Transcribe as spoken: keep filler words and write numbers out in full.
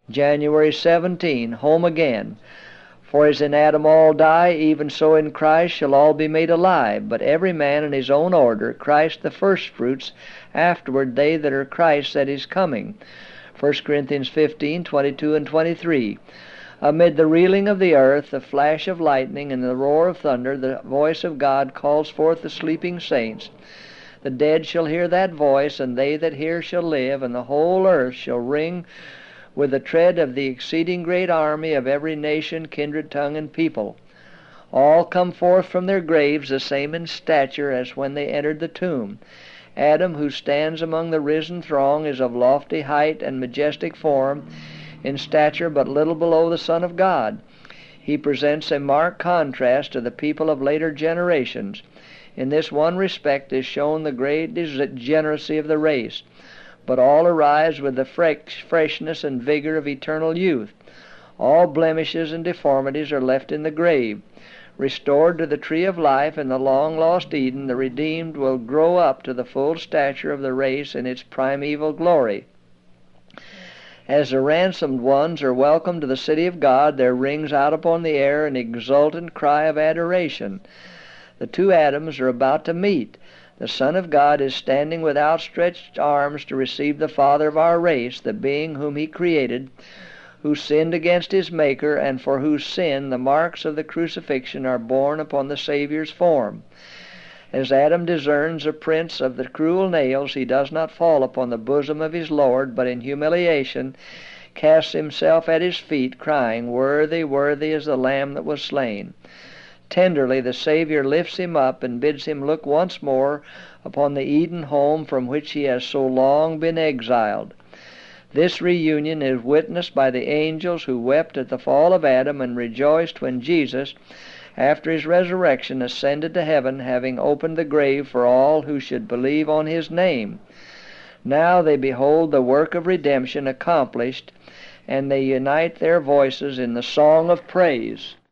January seventeenth, home again. For as in Adam all die, even so in Christ shall all be made alive, but every man in his own order, Christ the firstfruits, afterward they that are Christ's at his coming. First Corinthians fifteen, twenty-two and twenty-three. Amid the reeling of the earth, the flash of lightning, and the roar of thunder, the voice of God calls forth the sleeping saints. The dead shall hear that voice, and they that hear shall live, and the whole earth shall ring with the tread of the exceeding great army of every nation, kindred, tongue, and people. All come forth from their graves the same in stature as when they entered the tomb. Adam, who stands among the risen throng, is of lofty height and majestic form, in stature but little below the Son of God. He presents a marked contrast to the people of later generations. In this one respect is shown the great degeneracy of the race, but all arise with the fresh, freshness and vigor of eternal youth. All blemishes and deformities are left in the grave. Restored to the tree of life in the long-lost Eden, the redeemed will grow up to the full stature of the race in its primeval glory. As the ransomed ones are welcomed to the city of God, there rings out upon the air an exultant cry of adoration. The two Adams are about to meet. The Son of God is standing with outstretched arms to receive the Father of our race, the being whom He created, who sinned against His Maker, and for whose sin the marks of the crucifixion are borne upon the Savior's form. As Adam discerns the prints of the cruel nails, he does not fall upon the bosom of his Lord, but in humiliation casts himself at His feet, crying, "Worthy, worthy is the Lamb that was slain." Tenderly the Savior lifts him up and bids him look once more upon the Eden home from which he has so long been exiled. This reunion is witnessed by the angels who wept at the fall of Adam and rejoiced when Jesus, after His resurrection, ascended to heaven, having opened the grave for all who should believe on His name. Now they behold the work of redemption accomplished, and they unite their voices in the song of praise.